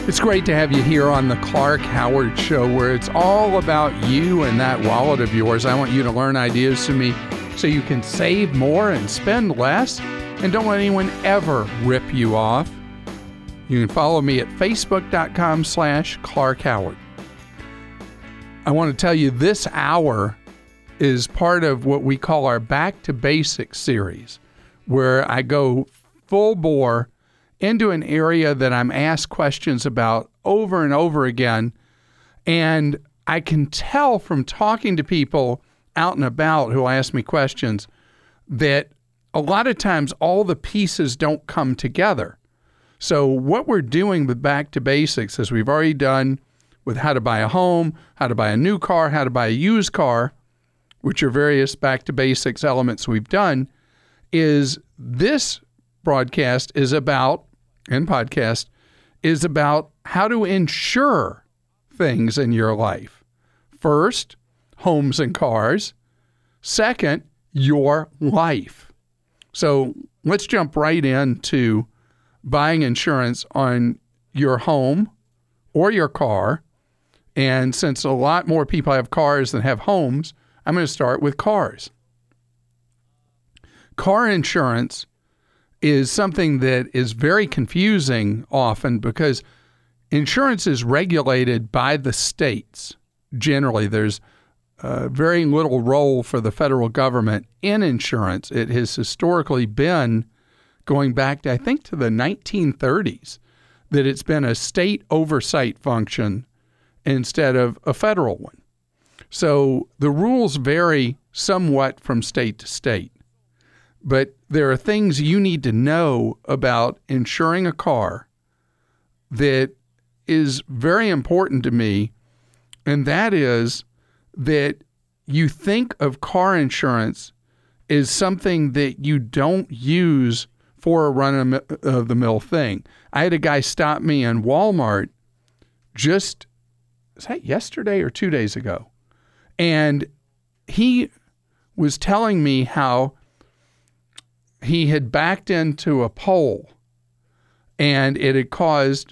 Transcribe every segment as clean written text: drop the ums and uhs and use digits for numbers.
It's great to have you here on the Clark Howard Show, where it's all about you and that wallet of yours. I want you to learn ideas from me so you can save more and spend less, and don't let anyone ever rip you off. You can follow me at facebook.com/Clark Howard. I want to tell you this hour is part of what we call our Back to Basics series, where I go full bore into an area that I'm asked questions about over and over again. And I can tell from talking to people out and about who ask me questions that a lot of times all the pieces don't come together. So what we're doing with Back to Basics, as we've already done with how to buy a home, how to buy a new car, how to buy a used car, which are various Back to Basics elements we've done, is this broadcast is about, and podcast, is about how to insure things in your life. First, homes and cars. Second, your life. So let's jump right into buying insurance on your home or your car. And since a lot more people have cars than have homes, I'm going to start with cars. Car insurance is something that is very confusing often because insurance is regulated by the states. Generally, there's very little role for the federal government in insurance. It has historically been, going back to, I think, to the 1930s, that it's been a state oversight function instead of a federal one. So the rules vary somewhat from state to state. But there are things you need to know about insuring a car that is very important to me, and that is that you think of car insurance as something that you don't use for a run-of-the-mill thing. I had a guy stop me in Walmart was that yesterday or 2 days ago? And he was telling me how he had backed into a pole and it had caused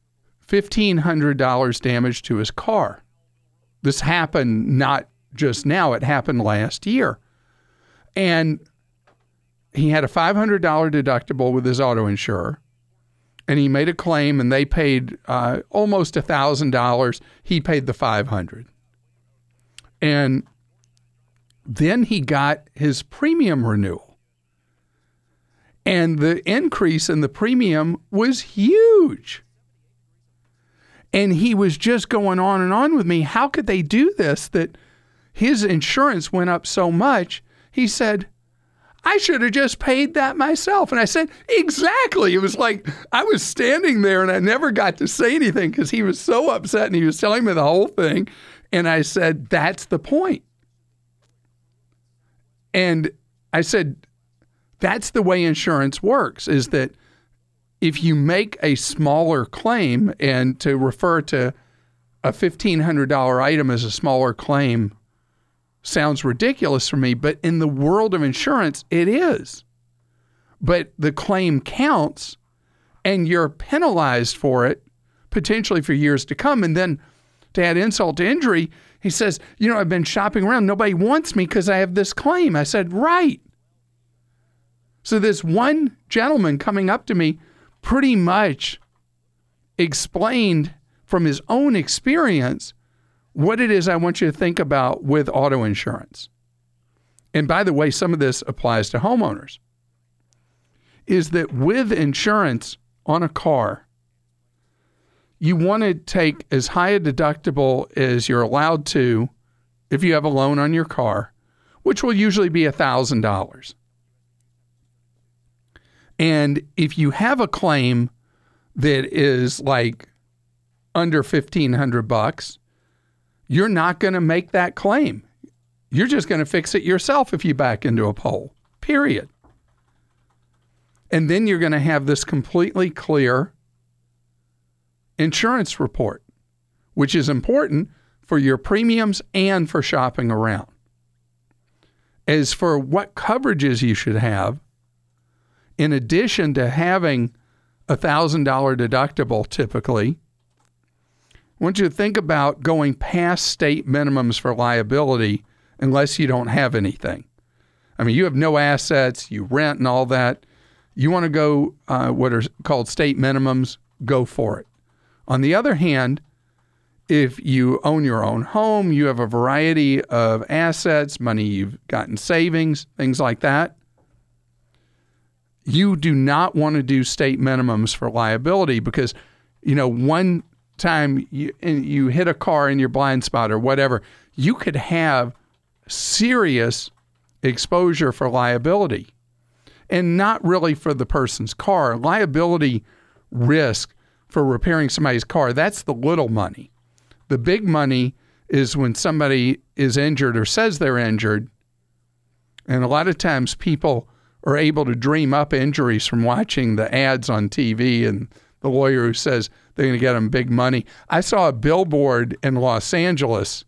$1,500 damage to his car. This happened not just now, it happened last year. And he had a $500 deductible with his auto insurer, and he made a claim and they paid almost $1,000. He paid the $500. And then he got his premium renewal. And the increase in the premium was huge. And he was just going on and on with me. How could they do this, that his insurance went up so much? He said, I should have just paid that myself. And I said, exactly. It was like I was standing there and I never got to say anything because he was so upset and he was telling me the whole thing. And I said, that's the point. And I said, that's the way insurance works, is that if you make a smaller claim, and to refer to a $1,500 item as a smaller claim sounds ridiculous for me, but in the world of insurance, it is. But the claim counts, and you're penalized for it, potentially for years to come. And then to add insult to injury, he says, I've been shopping around. Nobody wants me because I have this claim. I said, right. So this one gentleman coming up to me pretty much explained from his own experience what it is I want you to think about with auto insurance. And by the way, some of this applies to homeowners, is that with insurance on a car, you want to take as high a deductible as you're allowed to if you have a loan on your car, which will usually be $1,000. And if you have a claim that is like under $1,500, you're not going to make that claim. You're just going to fix it yourself if you back into a pole, period. And then you're going to have this completely clear insurance report, which is important for your premiums and for shopping around. As for what coverages you should have, in addition to having $1,000 deductible typically, I want you to think about going past state minimums for liability unless you don't have anything. I mean, you have no assets, you rent and all that. You want to go what are called state minimums, go for it. On the other hand, if you own your own home, you have a variety of assets, money you've got in savings, things like that, you do not want to do state minimums for liability because, one time you hit a car in your blind spot or whatever, you could have serious exposure for liability and not really for the person's car. Liability risk for repairing somebody's car, that's the little money. The big money is when somebody is injured or says they're injured. And a lot of times people are able to dream up injuries from watching the ads on TV and the lawyer who says they're going to get them big money. I saw a billboard in Los Angeles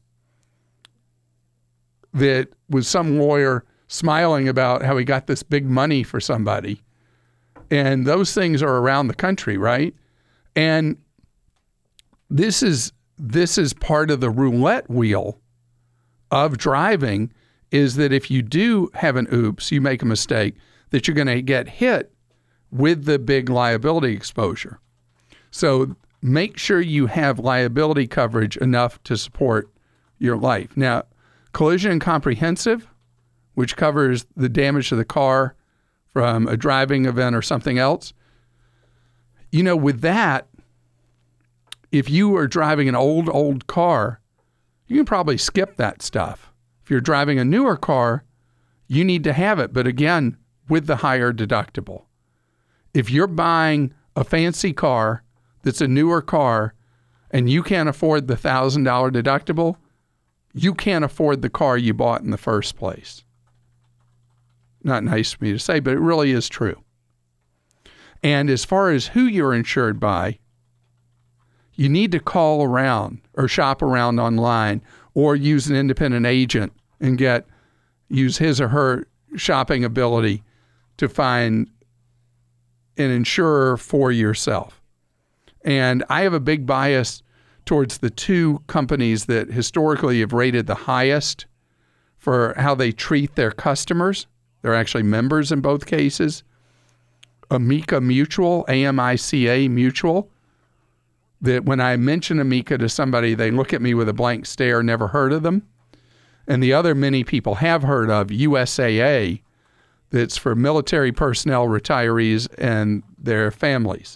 that was some lawyer smiling about how he got this big money for somebody. And those things are around the country, right? And this is part of the roulette wheel of driving, is that if you do have an oops, you make a mistake, that you're going to get hit with the big liability exposure. So make sure you have liability coverage enough to support your life. Now, collision and comprehensive, which covers the damage to the car from a driving event or something else, with that, if you are driving an old car, you can probably skip that stuff. If you're driving a newer car, you need to have it, but again, with the higher deductible. If you're buying a fancy car that's a newer car and you can't afford the $1,000 deductible, you can't afford the car you bought in the first place. Not nice for me to say, but it really is true. And as far as who you're insured by, you need to call around or shop around online or use an independent agent and use his or her shopping ability to find an insurer for yourself. And I have a big bias towards the two companies that historically have rated the highest for how they treat their customers. They're actually members in both cases. Amica Mutual, AMICA Mutual, that when I mention Amica to somebody, they look at me with a blank stare, never heard of them. And the other many people have heard of, USAA, that's for military personnel, retirees, and their families.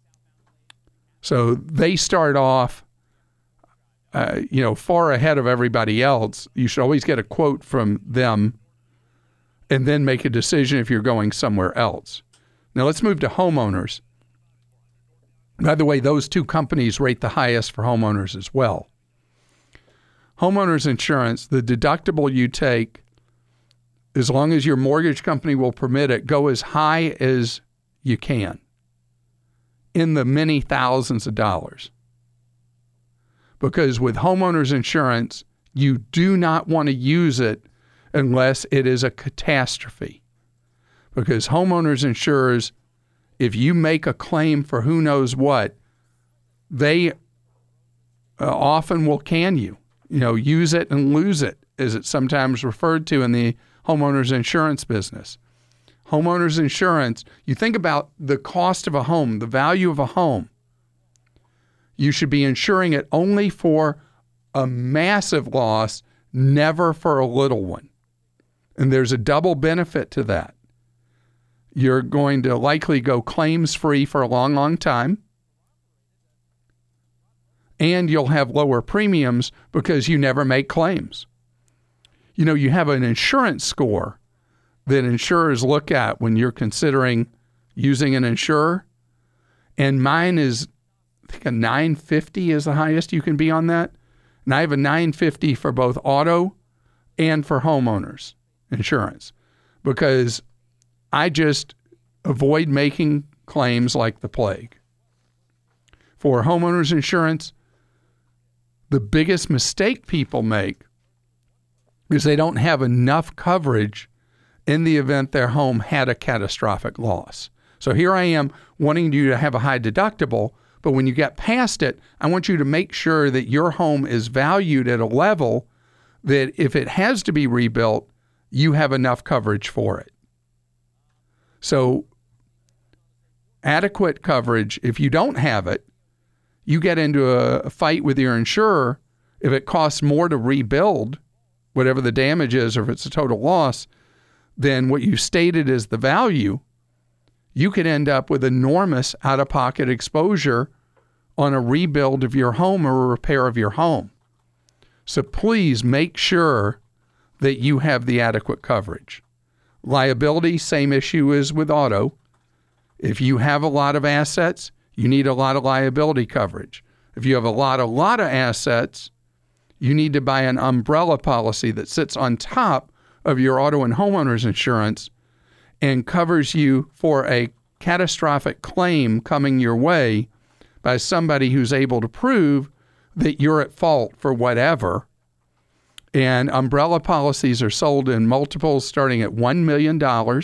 So they start off, far ahead of everybody else. You should always get a quote from them and then make a decision if you're going somewhere else. Now let's move to homeowners. By the way, those two companies rate the highest for homeowners as well. Homeowners insurance, the deductible you take, as long as your mortgage company will permit it, go as high as you can, in the many thousands of dollars. Because with homeowners insurance, you do not want to use it unless it is a catastrophe. Because homeowners insurers, if you make a claim for who knows what, they often will can you. Use it and lose it, as it's sometimes referred to in the homeowners insurance business. Homeowners insurance, you think about the cost of a home, the value of a home. You should be insuring it only for a massive loss, never for a little one. And there's a double benefit to that. You're going to likely go claims-free for a long, long time. And you'll have lower premiums because you never make claims. You have an insurance score that insurers look at when you're considering using an insurer. And mine is, I think, a 950 is the highest you can be on that. And I have a 950 for both auto and for homeowners insurance because I just avoid making claims like the plague. For homeowners insurance, the biggest mistake people make is they don't have enough coverage in the event their home had a catastrophic loss. So here I am wanting you to have a high deductible, But when you get past it, I want you to make sure that your home is valued at a level that if it has to be rebuilt, you have enough coverage for it. So adequate coverage, if you don't have it, you get into a fight with your insurer. If it costs more to rebuild, whatever the damage is, or if it's a total loss, than what you stated as the value, you could end up with enormous out-of-pocket exposure on a rebuild of your home or a repair of your home. So please make sure that you have the adequate coverage. Liability, same issue as with auto. If you have a lot of assets, you need a lot of liability coverage. If you have a lot of assets, you need to buy an umbrella policy that sits on top of your auto and homeowner's insurance and covers you for a catastrophic claim coming your way by somebody who's able to prove that you're at fault for whatever. And umbrella policies are sold in multiples starting at $1 million.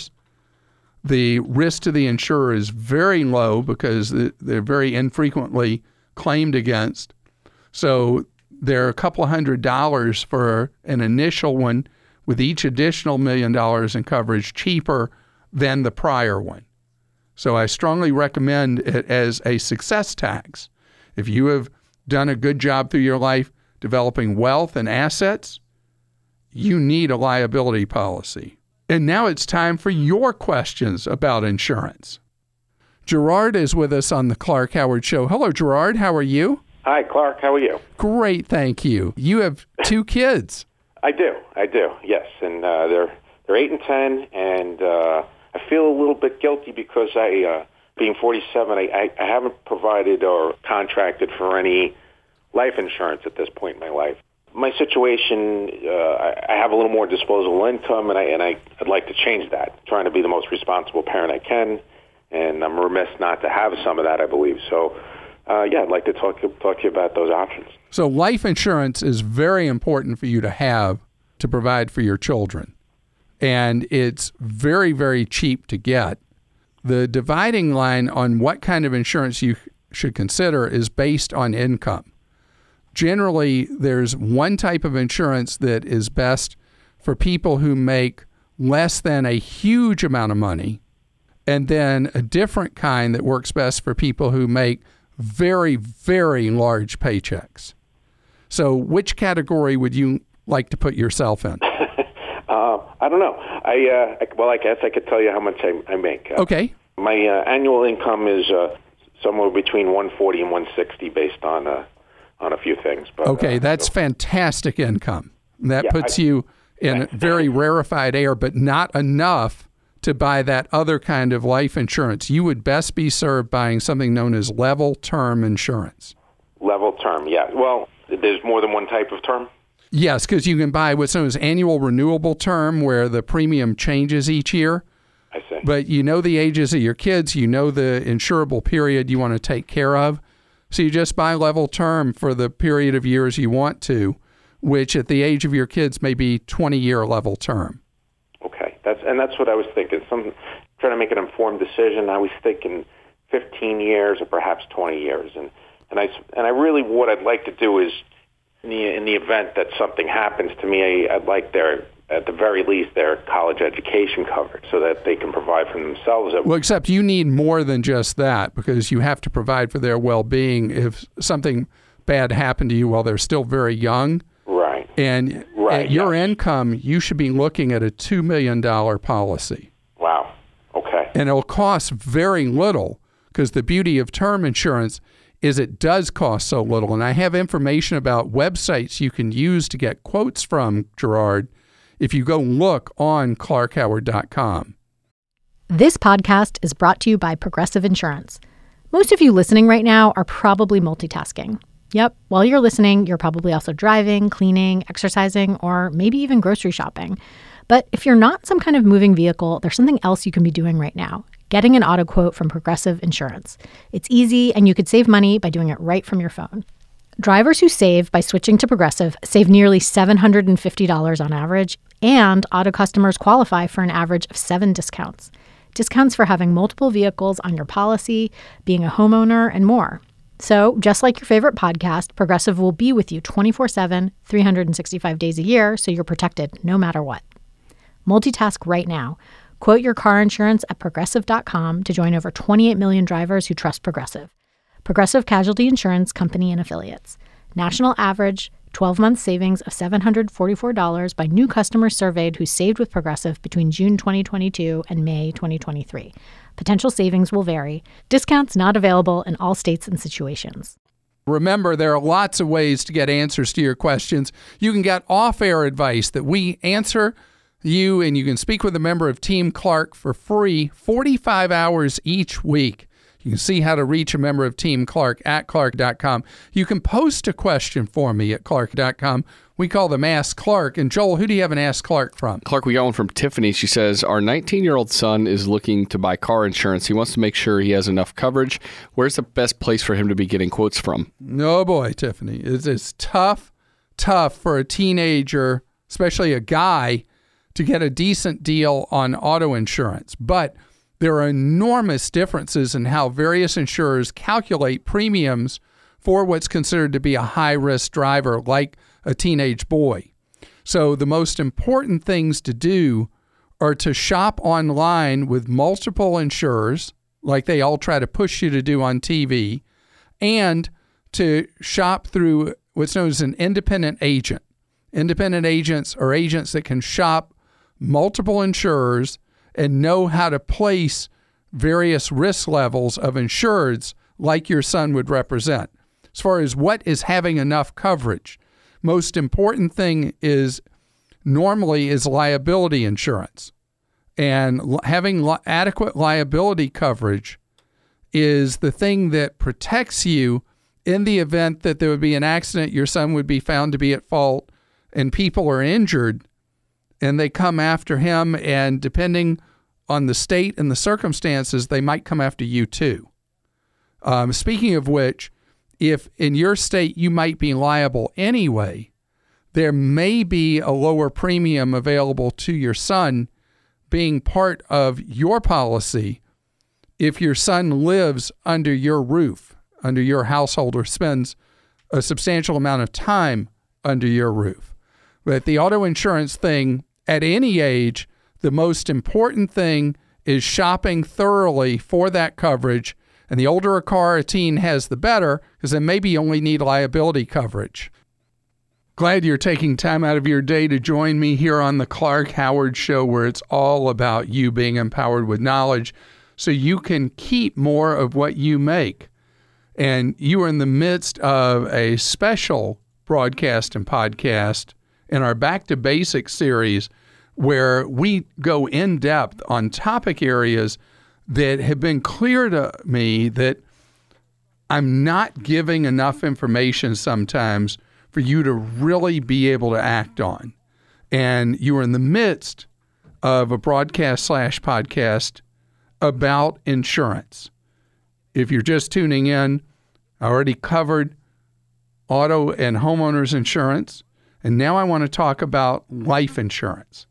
The risk to the insurer is very low because they're very infrequently claimed against. So they're a couple of $100 for an initial one, with each additional $1 million in coverage cheaper than the prior one. So I strongly recommend it as a success tax. If you have done a good job through your life developing wealth and assets, you need a liability policy. And now it's time for your questions about insurance. Gerard is with us on the Clark Howard Show. Hello, Gerard. How are you? Hi, Clark. How are you? Great, thank you. You have 2 kids. I do, yes. And they're 8 and 10, and I feel a little bit guilty because being 47, I haven't provided or contracted for any life insurance at this point in my life. My situation, I have a little more disposable income, and I'd like to change that. I'm trying to be the most responsible parent I can, and I'm remiss not to have some of that, I believe. So, I'd like to talk to you about those options. So life insurance is very important for you to have to provide for your children. And it's very, very cheap to get. The dividing line on what kind of insurance you should consider is based on income. Generally, there's one type of insurance that is best for people who make less than a huge amount of money, and then a different kind that works best for people who make very, very large paychecks. So which category would you like to put yourself in? I don't know. I guess I could tell you how much I make. Okay. My annual income is somewhere between $140 and $160 based on a few things. But, okay, that's fantastic income. That puts you in very rarefied air, but not enough to buy that other kind of life insurance. You would best be served buying something known as level term insurance. Level term, yeah. Well, there's more than one type of term? Yes, because you can buy what's known as annual renewable term, where the premium changes each year. I see. But you know the ages of your kids, you know the insurable period you want to take care of. So you just buy level term for the period of years you want to, which at the age of your kids may be 20-year level term. Okay, that's what I was thinking. Trying to make an informed decision. I was thinking 15 years or perhaps 20 years, and I really, what I'd like to do is, in the event that something happens to me, I'd like at the very least, their college education covered so that they can provide for themselves. Well, except you need more than just that, because you have to provide for their well-being if something bad happened to you while they're still very young. Right. And at your income, you should be looking at a $2 million policy. Wow. Okay. And it'll cost very little, because the beauty of term insurance is it does cost so little. And I have information about websites you can use to get quotes from, Gerard, if you go look on clarkhoward.com. This podcast is brought to you by Progressive Insurance. Most of you listening right now are probably multitasking. Yep, while you're listening, you're probably also driving, cleaning, exercising, or maybe even grocery shopping. But if you're not some kind of moving vehicle, there's something else you can be doing right now: getting an auto quote from Progressive Insurance. It's easy, and you could save money by doing it right from your phone. Drivers who save by switching to Progressive save nearly $750 on average, and auto customers qualify for an average of 7 discounts. Discounts for having multiple vehicles on your policy, being a homeowner, and more. So, just like your favorite podcast, Progressive will be with you 24/7, 365 days a year, so you're protected no matter what. Multitask right now. Quote your car insurance at Progressive.com to join over 28 million drivers who trust Progressive. Progressive Casualty Insurance Company and Affiliates. National average 12-month savings of $744 by new customers surveyed who saved with Progressive between June 2022 and May 2023. Potential savings will vary. Discounts not available in all states and situations. Remember, there are lots of ways to get answers to your questions. You can get off-air advice that we answer you, and you can speak with a member of Team Clark for free 45 hours each week. You can see how to reach a member of Team Clark at Clark.com. You can post a question for me at Clark.com. We call them Ask Clark. And Joel, who do you have an Ask Clark from? Clark, we got one from Tiffany. She says, our 19-year-old son is looking to buy car insurance. He wants to make sure he has enough coverage. Where's the best place for him to be getting quotes from? Oh, boy, Tiffany. It's tough for a teenager, especially a guy, to get a decent deal on auto insurance. But there are enormous differences in how various insurers calculate premiums for what's considered to be a high-risk driver, like a teenage boy. So the most important things to do are to shop online with multiple insurers, like they all try to push you to do on TV, and to shop through what's known as an independent agent. Independent agents are agents that can shop multiple insurers and know how to place various risk levels of insureds like your son would represent. As far as what is having enough coverage, most important thing is normally is liability insurance. And having adequate liability coverage is the thing that protects you in the event that there would be an accident, your son would be found to be at fault, and people are injured, and they come after him, and depending on the state and the circumstances, they might come after you too. Speaking of which, if in your state you might be liable anyway, there may be a lower premium available to your son being part of your policy if your son lives under your roof, under your household, or spends a substantial amount of time under your roof. But the auto insurance thing, at any age, the most important thing is shopping thoroughly for that coverage. And the older a car a teen has, the better, because then maybe you only need liability coverage. Glad you're taking time out of your day to join me here on the Clark Howard Show, where it's all about you being empowered with knowledge so you can keep more of what you make. And you are in the midst of a special broadcast and podcast in our Back to Basics series, where we go in depth on topic areas that have been clear to me that I'm not giving enough information sometimes for you to really be able to act on. And you are in the midst of a broadcast/podcast about insurance. If you're just tuning in, I already covered auto and homeowners insurance, and now I want to talk about life insurance.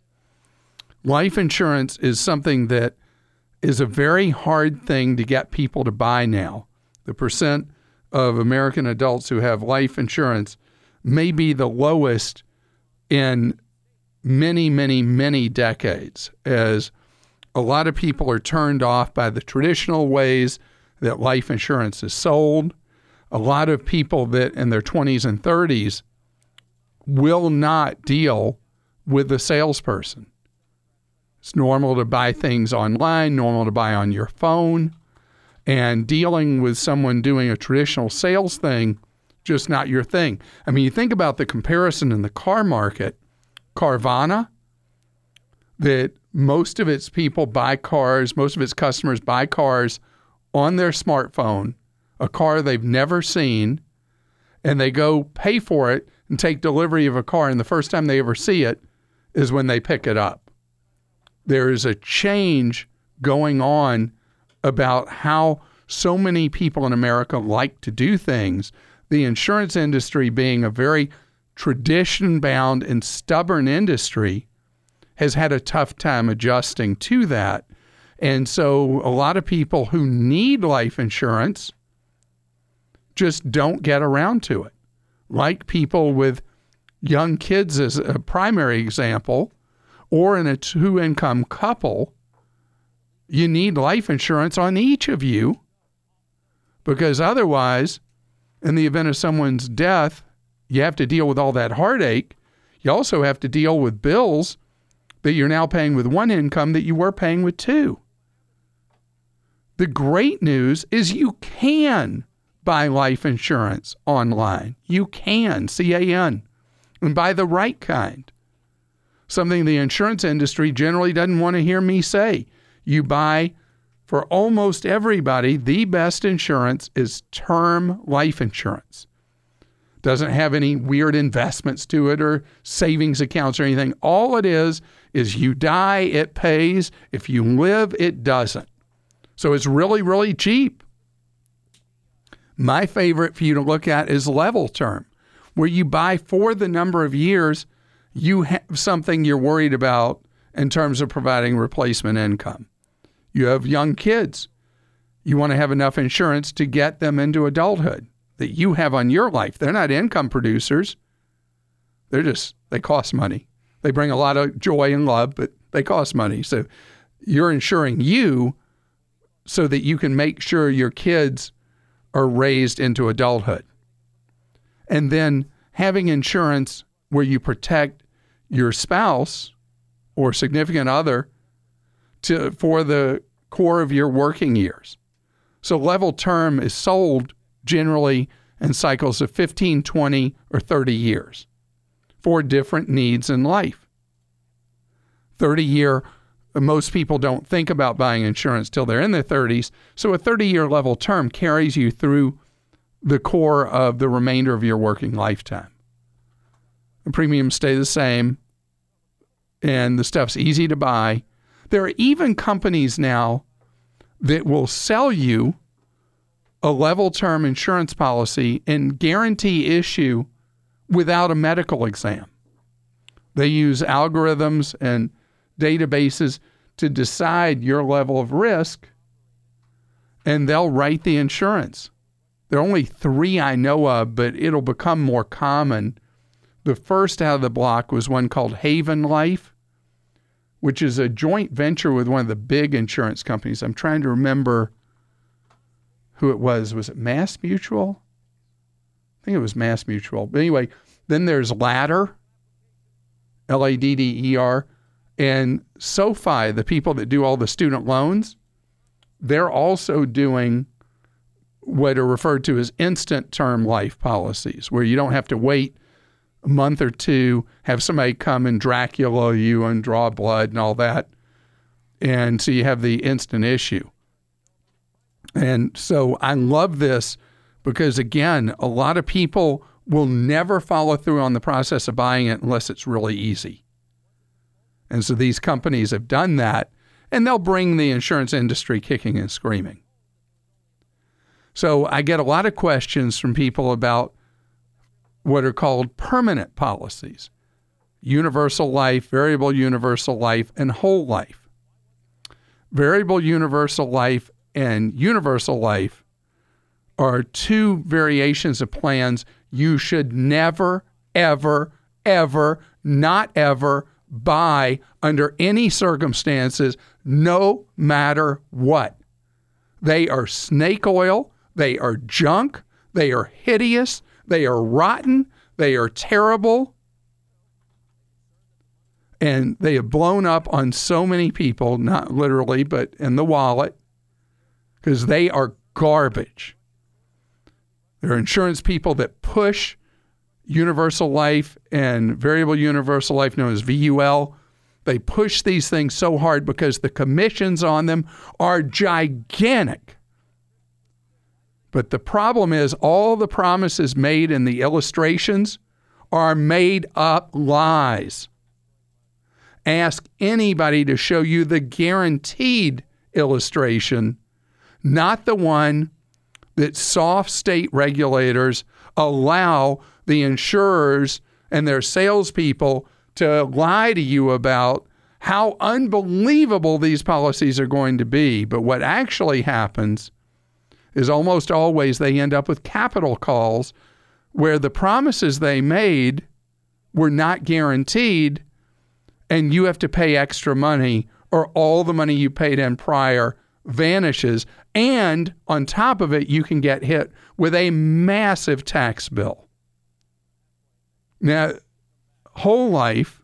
Life insurance is something that is a very hard thing to get people to buy now. The percent of American adults who have life insurance may be the lowest in many, many, many decades, as a lot of people are turned off by the traditional ways that life insurance is sold. A lot of people that in their 20s and 30s will not deal with a salesperson. It's normal to buy things online, normal to buy on your phone, and dealing with someone doing a traditional sales thing, just not your thing. I mean, you think about the comparison in the car market. Carvana, that most of its people buy cars, most of its customers buy cars on their smartphone, a car they've never seen, and they go pay for it and take delivery of a car, and the first time they ever see it is when they pick it up. There is a change going on about how so many people in America like to do things. The insurance industry, being a very tradition-bound and stubborn industry, has had a tough time adjusting to that. And so a lot of people who need life insurance just don't get around to it. Like people with young kids as a primary example, or in a 2-income couple, you need life insurance on each of you, because otherwise, in the event of someone's death, you have to deal with all that heartache. You also have to deal with bills that you're now paying with one income that you were paying with two. The great news is you can buy life insurance online. You can, C-A-N, and buy the right kind. Something the insurance industry generally doesn't want to hear me say. You buy, for almost everybody, the best insurance is term life insurance. Doesn't have any weird investments to it or savings accounts or anything. All it is you die, it pays. If you live, it doesn't. So it's really, really cheap. My favorite for you to look at is level term, where you buy for the number of years you have something you're worried about in terms of providing replacement income. You have young kids. You want to have enough insurance to get them into adulthood that you have on your life. They're not income producers. They cost money. They bring a lot of joy and love, but they cost money. So you're insuring you so that you can make sure your kids are raised into adulthood. And then having insurance where you protect your spouse or significant other for the core of your working years. So level term is sold generally in cycles of 15, 20, or 30 years for different needs in life. 30-year, most people don't think about buying insurance till they're in their 30s. So a 30-year level term carries you through the core of the remainder of your working lifetime. The premiums stay the same, and the stuff's easy to buy. There are even companies now that will sell you a level term insurance policy and guarantee issue without a medical exam. They use algorithms and databases to decide your level of risk, and they'll write the insurance. There are only 3 I know of, but it'll become more common. The first out of the block was one called Haven Life, which is a joint venture with one of the big insurance companies. I'm trying to remember who it was. Was it Mass Mutual? I think it was Mass Mutual. But anyway, then there's Ladder, Ladder, and SoFi, the people that do all the student loans. They're also doing what are referred to as instant term life policies, where you don't have to wait a month or two, have somebody come and Dracula you and draw blood and all that. And so you have the instant issue. And so I love this because, again, a lot of people will never follow through on the process of buying it unless it's really easy. And so these companies have done that, and they'll bring the insurance industry kicking and screaming. So I get a lot of questions from people about what are called permanent policies: universal life, variable universal life, and whole life. Variable universal life and universal life are 2 variations of plans you should never, ever, ever, not ever buy under any circumstances, no matter what. They are snake oil. They are junk. They are hideous. They are rotten. They are terrible. And they have blown up on so many people, not literally, but in the wallet, because they are garbage. There are insurance people that push universal life and variable universal life, known as VUL. They push these things so hard because the commissions on them are gigantic. But the problem is all the promises made in the illustrations are made up lies. Ask anybody to show you the guaranteed illustration, not the one that soft state regulators allow the insurers and their salespeople to lie to you about how unbelievable these policies are going to be. But what actually happens is almost always they end up with capital calls where the promises they made were not guaranteed, and you have to pay extra money, or all the money you paid in prior vanishes. And on top of it, you can get hit with a massive tax bill. Now, whole life,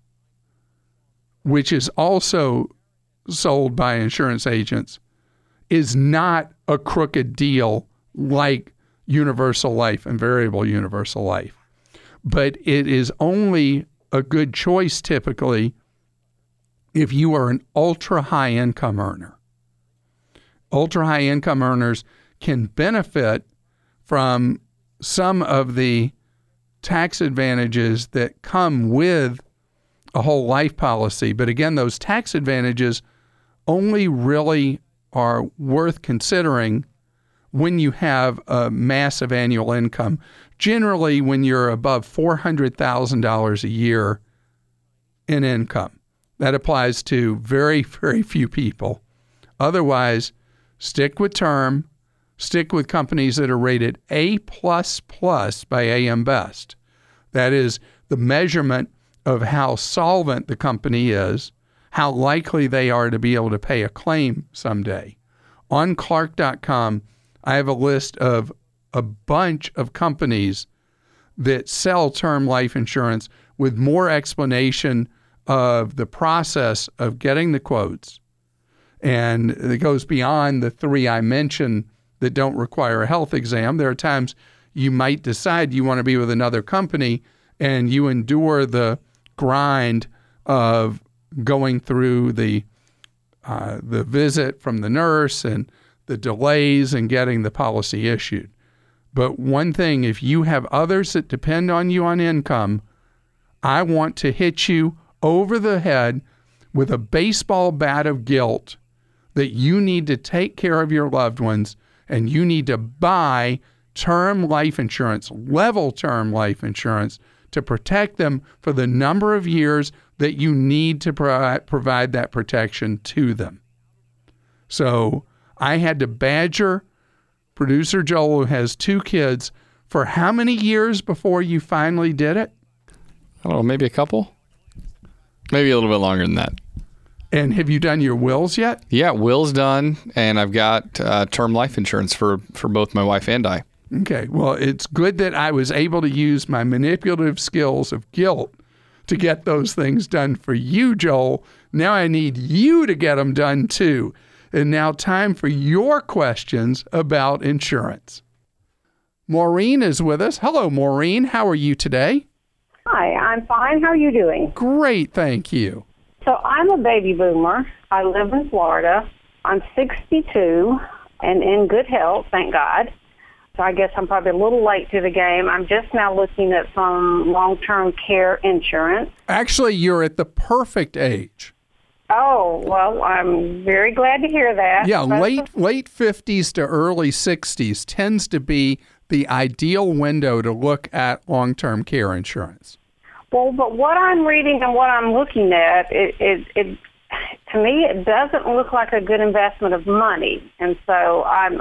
which is also sold by insurance agents, is not a crooked deal like universal life and variable universal life. But it is only a good choice typically if you are an ultra high income earner. Ultra high income earners can benefit from some of the tax advantages that come with a whole life policy. But again, those tax advantages only really are worth considering when you have a massive annual income. Generally, when you're above $400,000 a year in income. That applies to very, very few people. Otherwise, stick with term, stick with companies that are rated A++ by AM Best. That is the measurement of how solvent the company is, how likely they are to be able to pay a claim someday. On Clark.com, I have a list of a bunch of companies that sell term life insurance with more explanation of the process of getting the quotes. And it goes beyond the three I mentioned that don't require a health exam. There are times you might decide you want to be with another company and you endure the grind of going through the visit from the nurse and the delays in getting the policy issued. But one thing, if you have others that depend on you on income, I want to hit you over the head with a baseball bat of guilt that you need to take care of your loved ones and you need to buy term life insurance, level term life insurance, to protect them for the number of years that you need to provide that protection to them. So I had to badger producer Joel, who has 2 kids, for how many years before you finally did it? I don't know, maybe a couple? Maybe a little bit longer than that. And have you done your wills yet? Yeah, will's done, and I've got term life insurance for both my wife and I. Okay, well, it's good that I was able to use my manipulative skills of guilt to get those things done for you, Joel. Now I need you to get them done too. And now time for your questions about insurance. Maureen is with us. Hello, Maureen. How are you today? Hi, I'm fine. How are you doing? Great, thank you. So I'm a baby boomer. I live in Florida. I'm 62 and in good health, thank God. So I guess I'm probably a little late to the game. I'm just now looking at some long-term care insurance. Actually, you're at the perfect age. Oh, well, I'm very glad to hear that. Yeah, late 50s to early 60s tends to be the ideal window to look at long-term care insurance. Well, but what I'm reading and what I'm looking at, it to me, it doesn't look like a good investment of money. And so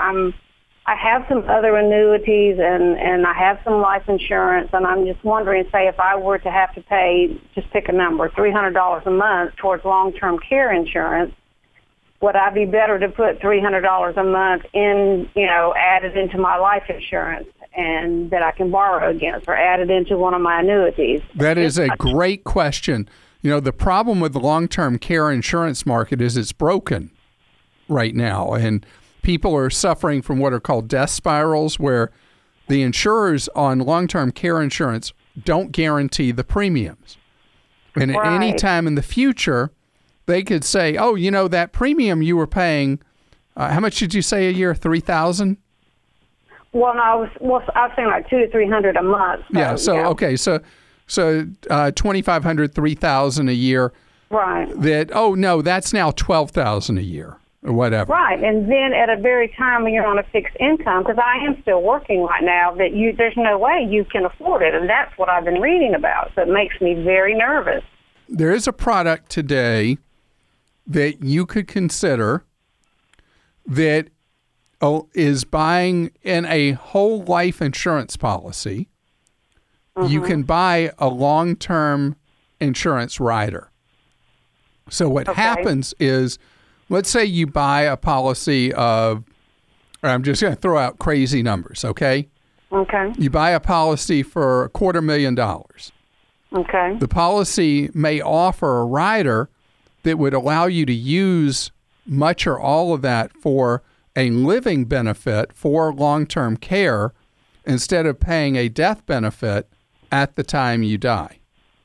I have some other annuities and I have some life insurance, and I'm just wondering, say, if I were to have to pay, just pick a number, $300 a month towards long-term care insurance, would I be better to put $300 a month in, added into my life insurance and that I can borrow against, or added into one of my annuities? That is a great question. The problem with the long-term care insurance market is it's broken right now, and people are suffering from what are called death spirals, where the insurers on long-term care insurance don't guarantee the premiums. And at any time in the future, they could say, oh, that premium you were paying, how much did you say a year, $3,000? Well, no, I was saying like $200 to $300 a month. So, yeah, okay, so $2,500, $3,000 a year. Right. That, oh, no, that's now $12,000 a year. Or whatever. Right, and then at a very time when you're on a fixed income, because I am still working right now, that there's no way you can afford it, and that's what I've been reading about. So it makes me very nervous. There is a product today that you could consider that is buying in a whole life insurance policy, you can buy a long-term insurance rider. So what happens is, let's say you buy a policy of, I'm just going to throw out crazy numbers, okay? Okay. You buy a policy for $250,000. Okay. The policy may offer a rider that would allow you to use much or all of that for a living benefit for long-term care instead of paying a death benefit at the time you die.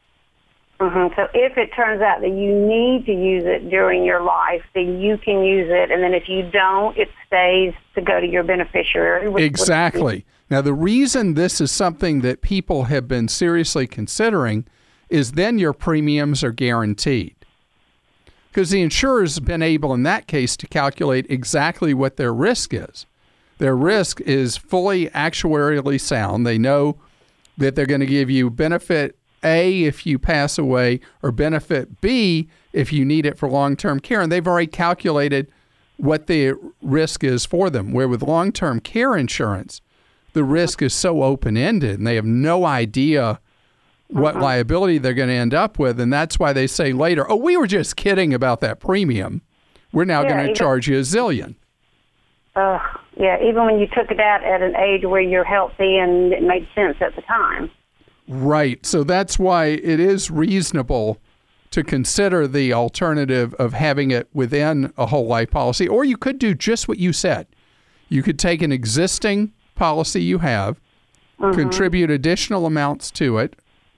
So if it turns out that you need to use it during your life, then you can use it. And then if you don't, it stays to go to your beneficiary. Exactly. Now, the reason this is something that people have been seriously considering is then your premiums are guaranteed. Because the insurer's been able, in that case, to calculate exactly what their risk is. Their risk is fully actuarially sound. They know that they're going to give you benefit A if you pass away or benefit B if you need it for long-term care. And they've already calculated what the risk is for them. Where with long-term care insurance, the risk is so open-ended and they have no idea what liability they're going to end up with. And that's why they say later, oh, we were just kidding about that premium. We're now going to charge you $1 zillion. Even when you took it out at an age where you're healthy and it made sense at the time. Right. So that's why it is reasonable to consider the alternative of having it within a whole life policy. Or you could do just what you said. You could take an existing policy you have, contribute additional amounts to it,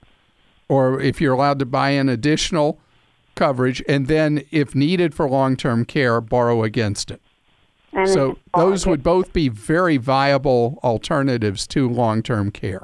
or if you're allowed to buy in additional coverage, and then, if needed for long-term care, borrow against it. And so those would both be very viable alternatives to long-term care.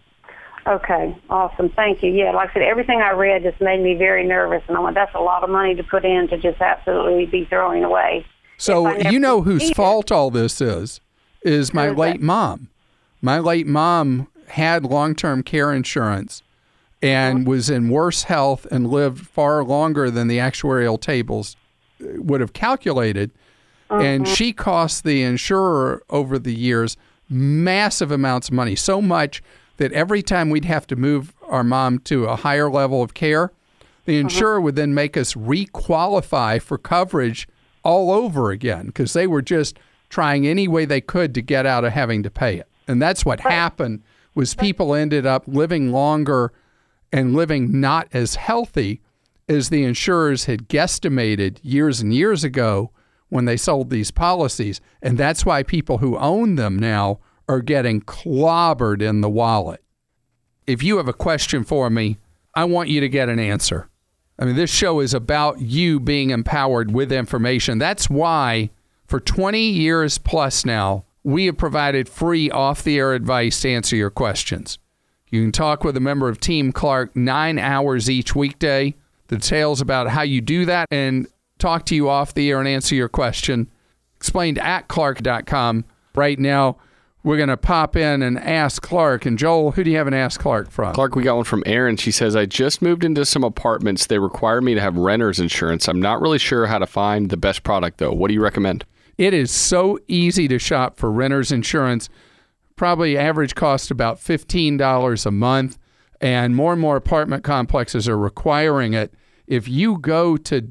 Okay, awesome. Thank you. Yeah, like I said, everything I read just made me very nervous, and I went, that's a lot of money to put in to just absolutely be throwing away. So you know whose fault all this is my late mom. My late mom had long-term care insurance and was in worse health and lived far longer than the actuarial tables would have calculated. And she cost the insurer over the years massive amounts of money, so much that every time we'd have to move our mom to a higher level of care, the insurer would then make us re-qualify for coverage all over again because they were just trying any way they could to get out of having to pay it. And that's what happened was people ended up living longer and living not as healthy as the insurers had guesstimated years and years ago when they sold these policies. And that's why people who own them now are getting clobbered in the wallet. If you have a question for me, I want you to get an answer. I mean, this show is about you being empowered with information. That's why for 20 years plus now, we have provided free off-the-air advice to answer your questions. You can talk with a member of Team Clark 9 hours each weekday. The details about how you do that and talk to you off the air and answer your question explained at Clark.com. Right now, we're going to pop in and ask Clark. And Joel, who do you have an Ask Clark from? Clark, we got one from Erin. She says, I just moved into some apartments. They require me to have renter's insurance. I'm not really sure how to find the best product, though. What do you recommend? It is so easy to shop for renter's insurance. Probably average cost about $15 a month. And more apartment complexes are requiring it. If you go to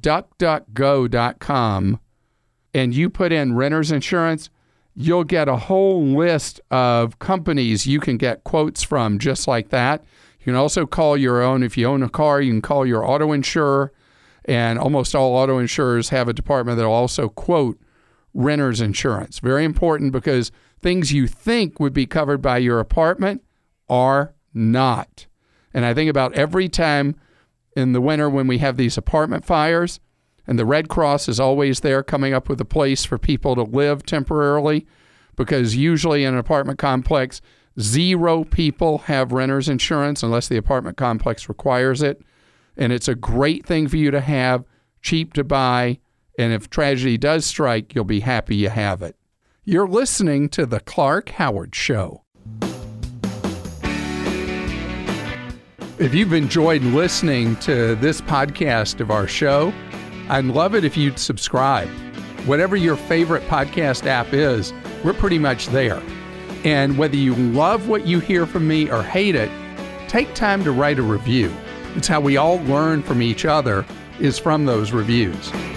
DuckDuckGo.com and you put in renter's insurance, you'll get a whole list of companies you can get quotes from just like that. You can also call your own. If you own a car, you can call your auto insurer. And almost all auto insurers have a department that will also quote renter's insurance. Very important because things you think would be covered by your apartment are not. And I think about every time in the winter when we have these apartment fires, and the Red Cross is always there coming up with a place for people to live temporarily, because usually in an apartment complex, 0 people have renter's insurance unless the apartment complex requires it. And it's a great thing for you to have, cheap to buy, and if tragedy does strike, you'll be happy you have it. You're listening to The Clark Howard Show. If you've enjoyed listening to this podcast of our show, I'd love it if you'd subscribe. Whatever your favorite podcast app is, we're pretty much there. And whether you love what you hear from me or hate it, take time to write a review. It's how we all learn from each other, is from those reviews.